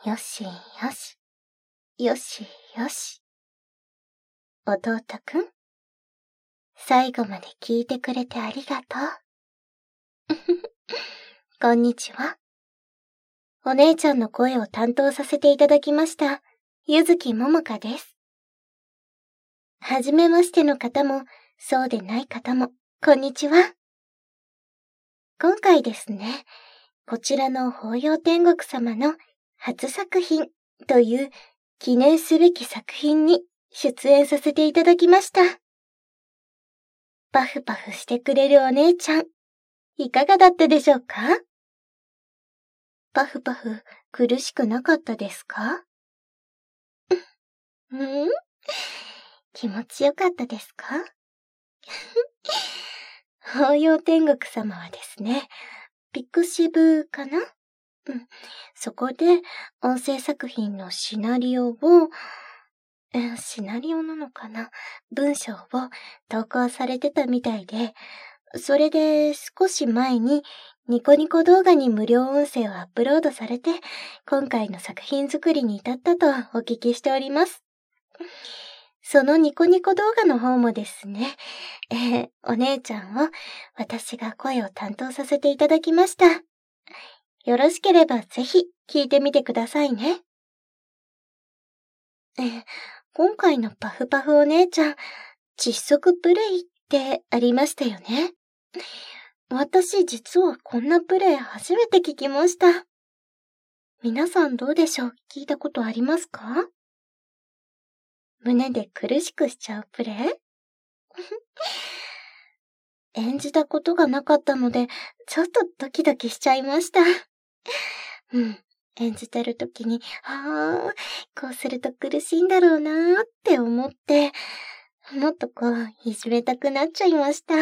よしよし。よしよし。弟くん、最後まで聞いてくれてありがとう。こんにちは。お姉ちゃんの声を担当させていただきました、ゆずきももかです。はじめましての方も、そうでない方も、こんにちは。今回ですね、こちらの法要天国様の初作品という記念すべき作品に出演させていただきました。パフパフしてくれるお姉ちゃん、いかがだったでしょうか？パフパフ苦しくなかったですか？気持ちよかったですか？法要天国様はですね、ピクシブかな？そこで音声作品のシナリオなのかな？文章を投稿されてたみたいで、それで少し前にニコニコ動画に無料音声をアップロードされて、今回の作品作りに至ったとお聞きしております。そのニコニコ動画の方もですね、お姉ちゃんを私が声を担当させていただきました。よろしければぜひ聞いてみてくださいね。今回のパフパフお姉ちゃん、窒息プレイってありましたよね。私実はこんなプレイ初めて聞きました。皆さんどうでしょう？聞いたことありますか？胸で苦しくしちゃうプレイ？演じたことがなかったので、ちょっとドキドキしちゃいました。演じてるときに、こうすると苦しいんだろうなーって思って、もっといじめたくなっちゃいました。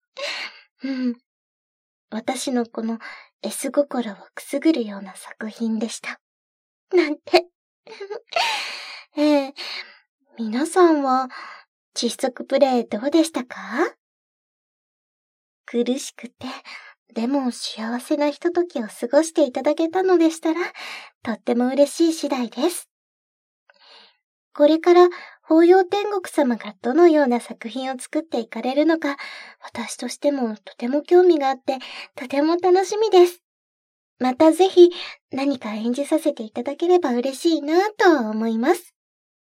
私のこの S 心をくすぐるような作品でした。なんて。皆さんは窒息プレイどうでしたか？苦しくて、でも幸せなひとときを過ごしていただけたのでしたら、とっても嬉しい次第です。これから法要天国様がどのような作品を作っていかれるのか、私としてもとても興味があって、とても楽しみです。またぜひ何か演じさせていただければ嬉しいなと思います。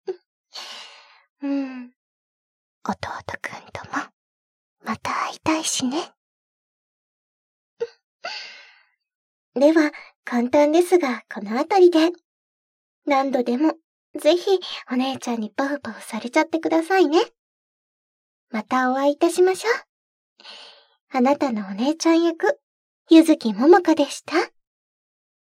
弟くんとも、また会いたいしね。では、簡単ですが、このあたりで。何度でも、ぜひ、お姉ちゃんにパフパフされちゃってくださいね。またお会いいたしましょう。あなたのお姉ちゃん役、ゆずきももかでした。